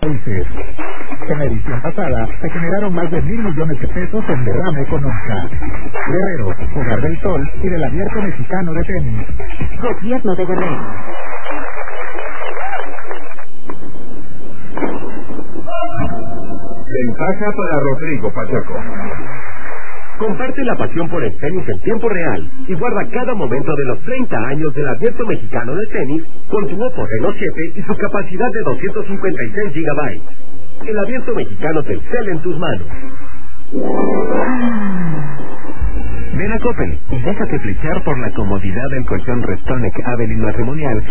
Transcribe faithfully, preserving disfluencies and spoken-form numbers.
países. En la edición pasada se generaron más de mil millones de pesos en derrama económica. Guerrero, Hogar del Sol y del Abierto Mexicano de Tenis. Gobierno de Guerrero. Ventaja para Rodrigo Pacheco. Comparte la pasión por el tenis en tiempo real y guarda cada momento de los treinta años del Abierto Mexicano de Tenis con tu Oppo Reno siete y su capacidad de doscientos cincuenta y seis gigabytes. El Abierto Mexicano Telcel en tus manos. Ven a Coppel y déjate flechar por la comodidad del colchón Restonic Avenue Matrimonial